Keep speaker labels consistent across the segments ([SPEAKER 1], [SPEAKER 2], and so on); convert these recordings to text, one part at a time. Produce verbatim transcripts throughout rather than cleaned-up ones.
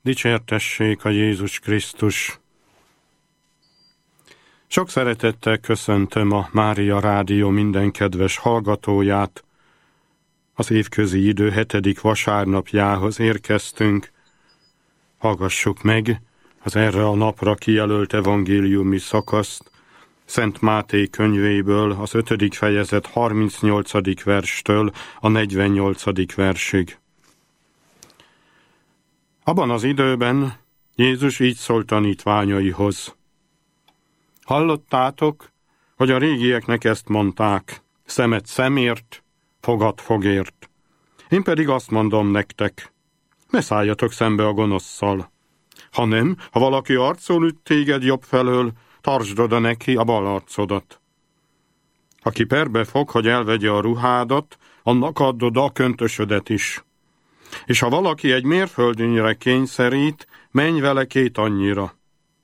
[SPEAKER 1] Dicsértessék a Jézus Krisztus! Sok szeretettel köszöntöm a Mária Rádió minden kedves hallgatóját. Az évközi idő hetedik vasárnapjához érkeztünk. Hallgassuk meg az erre a napra kijelölt evangéliumi szakaszt, Szent Máté könyvéből az ötödik fejezet harmincnyolcadik verstől a negyvennyolcadik versig. Abban az időben Jézus így szólt tanítványaihoz. Hallottátok, hogy a régieknek ezt mondták, szemet szemért, fogat fogért. Én pedig azt mondom nektek, ne szálljatok szembe a gonoszszal, hanem, ha valaki arcon üt téged jobb felől, tartsd oda neki a bal arcodat. Aki perbe fog, hogy elvegye a ruhádat, annak add oda a köntösödet is. És ha valaki egy mérföldnyire kényszerít, menj vele két annyira.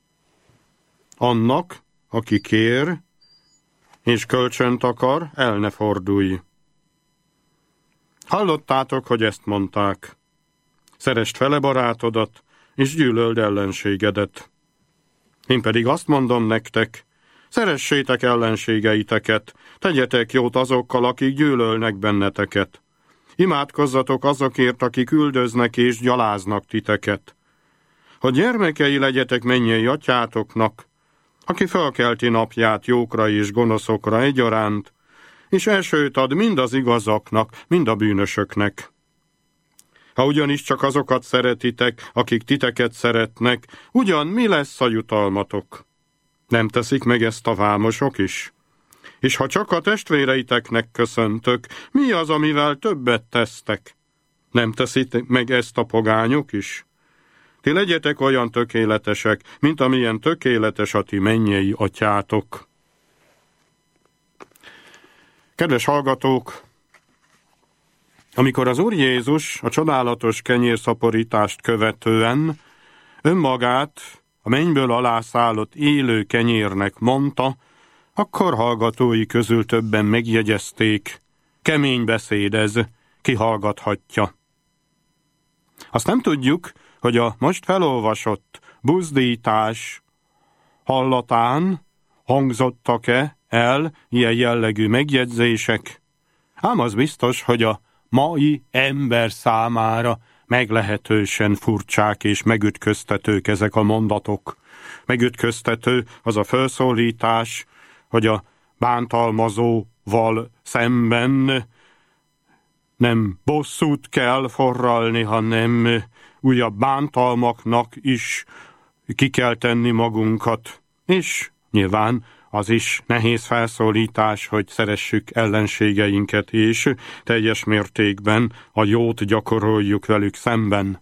[SPEAKER 1] Annak, aki kér, és kölcsönt akar, el ne fordulj. Hallottátok, hogy ezt mondták. Szeresd fele barátodat, és gyűlöld ellenségedet. Én pedig azt mondom nektek, szeressétek ellenségeiteket, tegyetek jót azokkal, akik gyűlölnek benneteket. Imádkozzatok azokért, akik üldöznek és gyaláznak titeket. Hogy gyermekei legyetek mennyei atyátoknak, aki felkelti napját jókra és gonoszokra egyaránt, és elsőt ad mind az igazaknak, mind a bűnösöknek. Ha ugyanis csak azokat szeretitek, akik titeket szeretnek, ugyan mi lesz a jutalmatok? Nem teszik meg ezt a vámosok is? És ha csak a testvéreiteknek köszöntök, mi az, amivel többet tesztek? Nem teszik meg ezt a pogányok is? Ti legyetek olyan tökéletesek, mint amilyen tökéletes a ti mennyei atyátok. Kedves hallgatók! Amikor az Úr Jézus a csodálatos kenyérszaporítást követően önmagát a mennyből alászállott élő kenyérnek mondta, akkor hallgatói közül többen megjegyezték, kemény beszéd ez, ki hallgathatja. Azt nem tudjuk, hogy a most felolvasott buzdítás hallatán hangzottak-e el ilyen jellegű megjegyzések, ám az biztos, hogy a mai ember számára meglehetősen furcsák és megütköztetők ezek a mondatok. Megütköztető az a felszólítás, hogy a bántalmazóval szemben nem bosszút kell forralni, hanem újabb bántalmaknak is ki kell tenni magunkat. És nyilván az is nehéz felszólítás, hogy szeressük ellenségeinket, és teljes mértékben a jót gyakoroljuk velük szemben.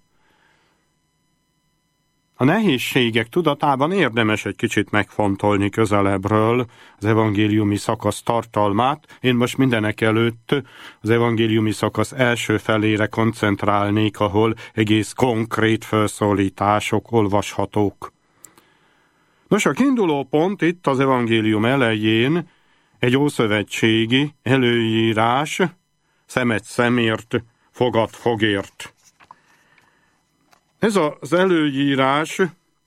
[SPEAKER 1] A nehézségek tudatában érdemes egy kicsit megfontolni közelebbről az evangéliumi szakasz tartalmát. Én most mindenek előtt az evangéliumi szakasz első felére koncentrálnék, ahol egész konkrét felszólítások olvashatók. Nos, a kiinduló pont itt az evangélium elején egy ószövetségi előírás, szemet szemért, fogat fogért. Ez az előírás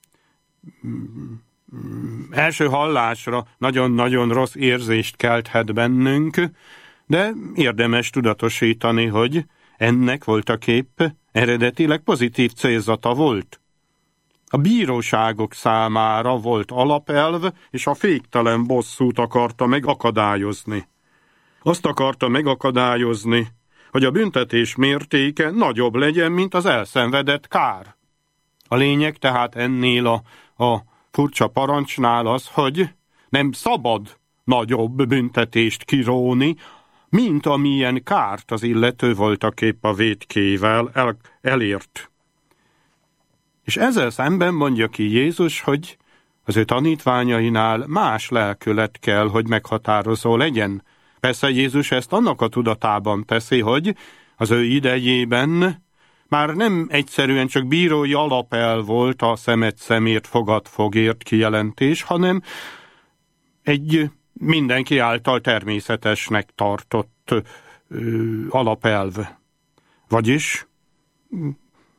[SPEAKER 1] első hallásra nagyon-nagyon rossz érzést kelthet bennünk, de érdemes tudatosítani, hogy ennek voltaképp eredetileg pozitív célzata volt. A bíróságok számára volt alapelv, és a féktelen bosszút akarta megakadályozni. Azt akarta megakadályozni, hogy a büntetés mértéke nagyobb legyen, mint az elszenvedett kár. A lényeg tehát ennél a, a furcsa parancsnál az, hogy nem szabad nagyobb büntetést kiróni, mint amilyen kárt az illető voltaképp a vétkével el, elért. És ezzel szemben mondja ki Jézus, hogy az ő tanítványainál más lelkület kell, hogy meghatározó legyen. Persze Jézus ezt annak a tudatában teszi, hogy az ő idejében már nem egyszerűen csak bírói alapelv volt a szemet szemért, fogat fogért kijelentés, hanem egy mindenki által természetesnek tartott ö, alapelv. Vagyis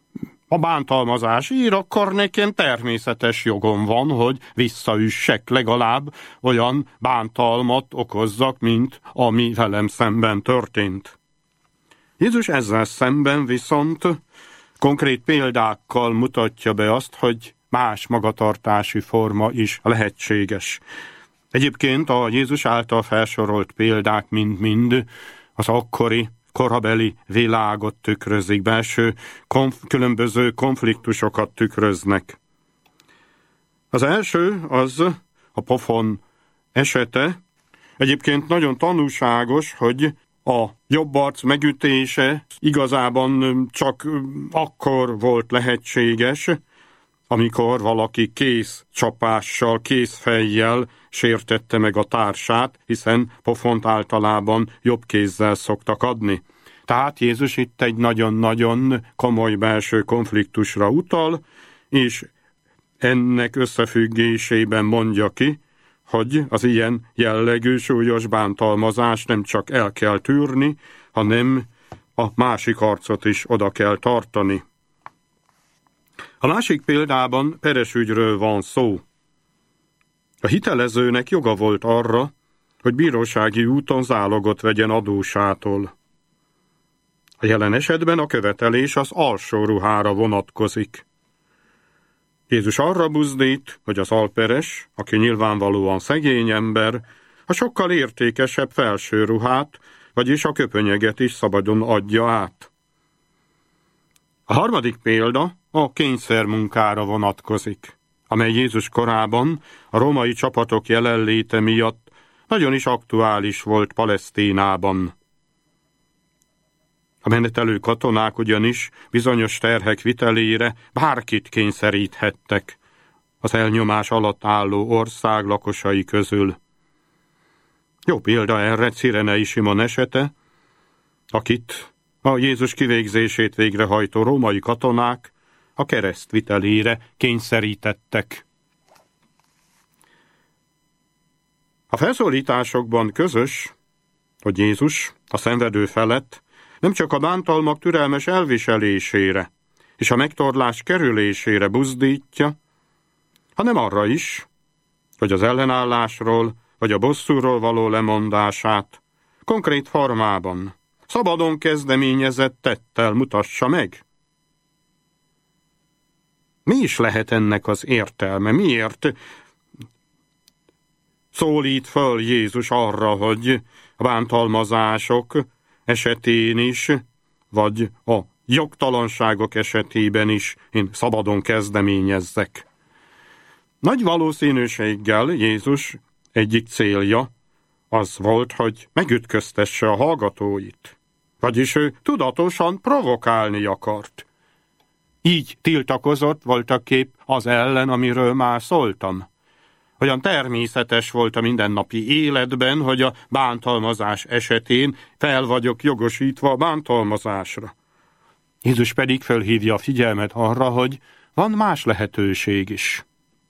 [SPEAKER 1] a bántalmazás ír, akkor nekem természetes jogom van, hogy visszaüssek, legalább olyan bántalmat okozzak, mint ami velem szemben történt. Jézus ezzel szemben viszont konkrét példákkal mutatja be azt, hogy más magatartási forma is lehetséges. Egyébként a Jézus által felsorolt példák mind-mind az akkori korabeli világot tükrözik, belső konf- különböző konfliktusokat tükröznek. Az első az a pofon esete. Egyébként nagyon tanúságos, hogy a jobb arc megütése igazában csak akkor volt lehetséges, amikor valaki kész csapással, kész fejjel sértette meg a társát, hiszen pofont általában jobb kézzel szoktak adni. Tehát Jézus itt egy nagyon-nagyon komoly belső konfliktusra utal, és ennek összefüggésében mondja ki, hogy az ilyen jellegű súlyos bántalmazást nem csak el kell tűrni, hanem a másik arcot is oda kell tartani. A másik példában peres ügyről van szó. A hitelezőnek joga volt arra, hogy bírósági úton zálogot vegyen adósától. A jelen esetben a követelés az alsó ruhára vonatkozik. Jézus arra buzdít, hogy az alperes, aki nyilvánvalóan szegény ember, a sokkal értékesebb felső ruhát, vagyis a köpönyeget is szabadon adja át. A harmadik példa a kényszermunkára vonatkozik, amely Jézus korában a római csapatok jelenléte miatt nagyon is aktuális volt Palesztinában. A menetelő katonák ugyanis bizonyos terhek vitelére bárkit kényszeríthettek az elnyomás alatt álló ország lakosai közül. Jó példa erre Cirenei Simon esete, akit a Jézus kivégzését végrehajtó római katonák a kereszt vitelére kényszerítettek. A felszólításokban közös, hogy Jézus a szenvedő felett nem csak a bántalmak türelmes elviselésére és a megtorlás kerülésére buzdítja, hanem arra is, hogy az ellenállásról vagy a bosszúról való lemondását konkrét formában, szabadon kezdeményezett tettel mutassa meg. Mi is lehet ennek az értelme? Miért szólít föl Jézus arra, hogy a bántalmazások esetén is, vagy a jogtalanságok esetében is én szabadon kezdeményezzek? Nagy valószínűséggel Jézus egyik célja az volt, hogy megütköztesse a hallgatóit. Vagyis ő tudatosan provokálni akart. Így tiltakozott voltaképp az ellen, amiről már szóltam. Olyan természetes volt a mindennapi életben, hogy a bántalmazás esetén fel vagyok jogosítva a bántalmazásra. Jézus pedig felhívja a figyelmet arra, hogy van más lehetőség is.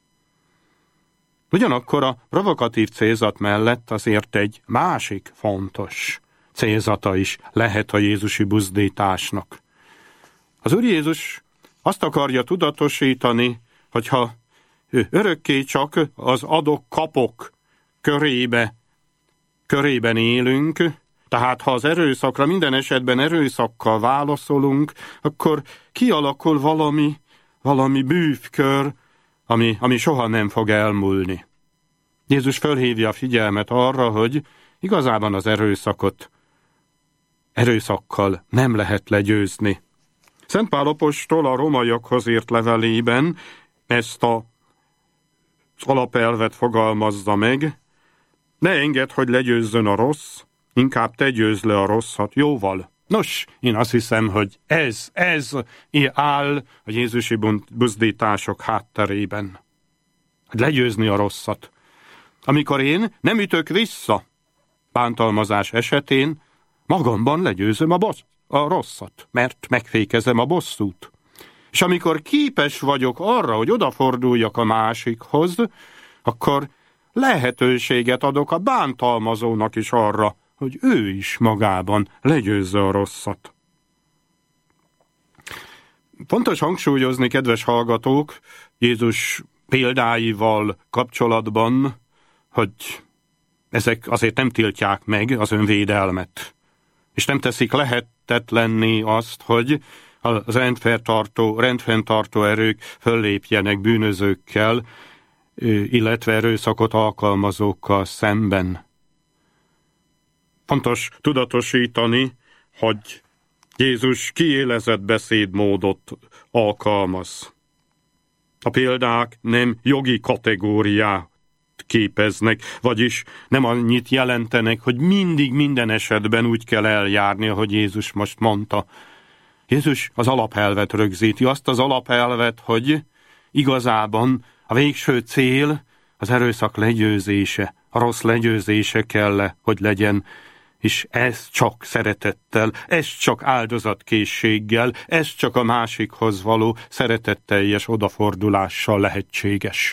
[SPEAKER 1] Ugyanakkor a provokatív célzat mellett azért egy másik fontos célzata is lehet a jézusi buzdításnak. Az Úr Jézus azt akarja tudatosítani, hogyha örökké csak az adok-kapok körébe, körében élünk, tehát ha az erőszakra minden esetben erőszakkal válaszolunk, akkor kialakul valami, valami bűvkör, ami, ami soha nem fog elmúlni. Jézus fölhívja a figyelmet arra, hogy igazában az erőszakot erőszakkal nem lehet legyőzni. Szent Pál apostol a rómaiakhoz írt levelében ezt a az alapelvet fogalmazza meg: ne engedd, hogy legyőzzön a rossz, inkább te győzd le a rosszat jóval. Nos, én azt hiszem, hogy ez, ez áll a jézusi buzdítások hátterében. Hogy legyőzni a rosszat. Amikor én nem ütök vissza bántalmazás esetén, magamban legyőzöm a, bossz, a rosszat, mert megfékezem a bosszút. És amikor képes vagyok arra, hogy odaforduljak a másikhoz, akkor lehetőséget adok a bántalmazónak is arra, hogy ő is magában legyőzze a rosszat. Fontos hangsúlyozni, kedves hallgatók, Jézus példáival kapcsolatban, hogy ezek azért nem tiltják meg az önvédelmet, és nem teszik lehetetlenné azt, hogy az rendfenntartó, rendfenntartó erők föllépjenek bűnözőkkel, illetve erőszakot alkalmazókkal szemben. Fontos tudatosítani, hogy Jézus kiélezett beszédmódot alkalmaz. A példák nem jogi kategóriát képeznek, vagyis nem annyit jelentenek, hogy mindig minden esetben úgy kell eljárni, ahogy Jézus most mondta. Jézus az alapelvet rögzíti, azt az alapelvet, hogy igazában a végső cél az erőszak legyőzése, a rossz legyőzése kell, hogy legyen, és ez csak szeretettel, ez csak áldozatkészséggel, ez csak a másikhoz való szeretetteljes odafordulással lehetséges.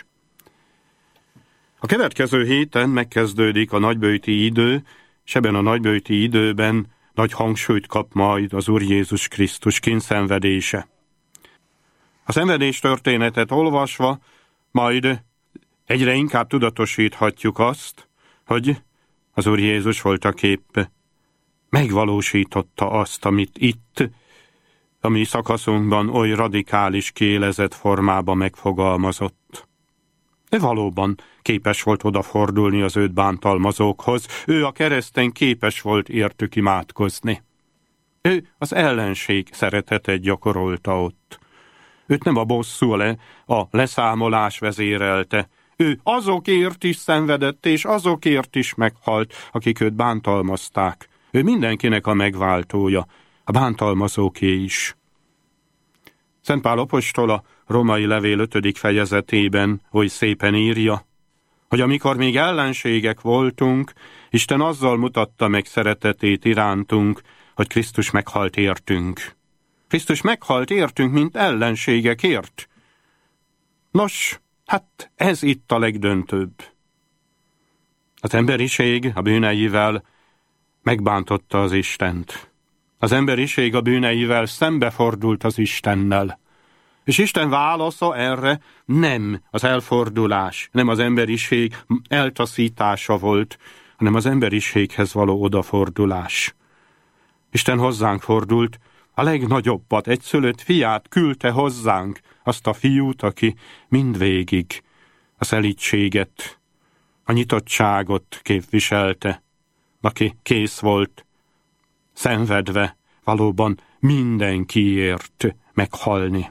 [SPEAKER 1] A következő héten megkezdődik a nagyböjti idő, és ebben a nagyböjti időben nagy hangsúlyt kap majd az Úr Jézus Krisztus kínszenvedése. A szenvedés történetet olvasva majd egyre inkább tudatosíthatjuk azt, hogy az Úr Jézus voltaképp megvalósította azt, amit itt, a mi szakaszunkban oly radikális kiélezett formában megfogalmazott. De valóban képes volt odafordulni az őt bántalmazókhoz, ő a kereszten képes volt értük imádkozni. Ő az ellenség szeretetet gyakorolta ott. Őt nem a bosszú, le, a leszámolás vezérelte, ő azokért is szenvedett, és azokért is meghalt, akik őt bántalmazták. Ő mindenkinek a megváltója, a bántalmazóké is. Szent Pál apostol a római levél ötödik fejezetében oly szépen írja, hogy amikor még ellenségek voltunk, Isten azzal mutatta meg szeretetét irántunk, hogy Krisztus meghalt értünk. Krisztus meghalt értünk, mint ellenségekért. Nos, hát ez itt a legdöntőbb. Az emberiség a bűneivel megbántotta az Istent. Az emberiség a bűneivel szembefordult az Istennel. És Isten válasza erre nem az elfordulás, nem az emberiség eltaszítása volt, hanem az emberiséghez való odafordulás. Isten hozzánk fordult, a legnagyobbat, egyszülött fiát küldte hozzánk, azt a fiút, aki mindvégig a szelídséget, a nyitottságot képviselte, aki kész volt, szenvedve, valóban mindenkiért meghalni.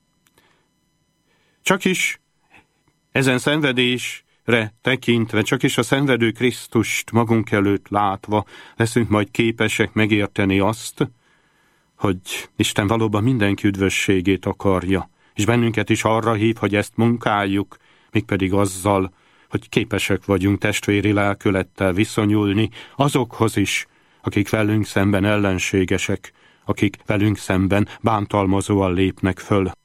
[SPEAKER 1] Csak is ezen szenvedésre tekintve, csak is a szenvedő Krisztust magunk előtt látva leszünk majd képesek megérteni azt, hogy Isten valóban mindenki üdvösségét akarja, és bennünket is arra hív, hogy ezt munkáljuk, mégpedig azzal, hogy képesek vagyunk testvéri lelkülettel viszonyulni azokhoz is, akik velünk szemben ellenségesek, akik velünk szemben bántalmazóan lépnek föl.